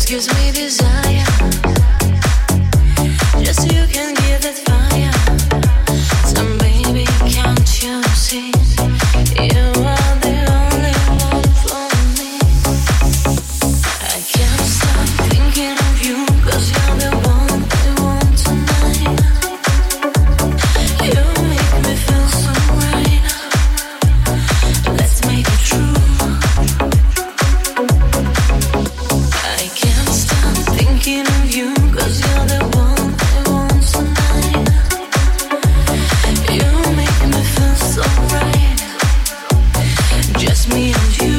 gives me desire. Just you can give that fire. So baby, can't you see? You are the only one for me. I can't stop thinking of you, 'cause you're the one I want tonight. You make me feel so right. Let's make it true. I can't stop thinking of you, 'cause you're the one I want tonight. You make me feel so right. Just me and you.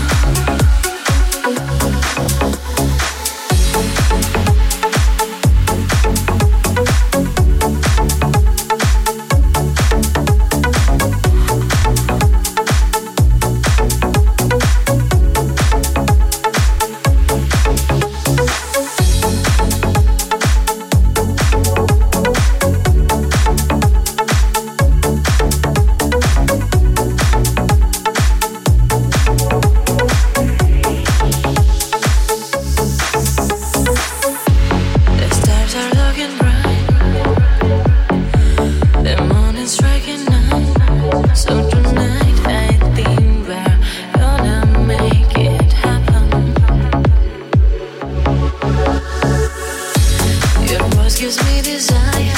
Gives me desire.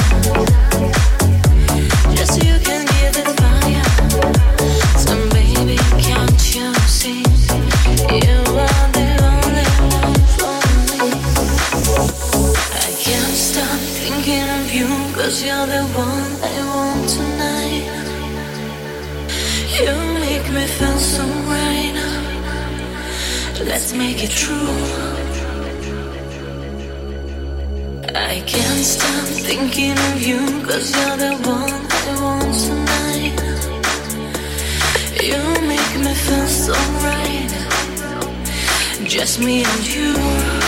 Just you can give that fire. So baby, can't you see? You are the only one for me. I can't stop thinking of you, 'cause you're the one I want tonight. You make me feel so right. Let's make it true. I can't stop thinking of you, 'cause you're the one I want tonight. You make me feel so right. Just me and you.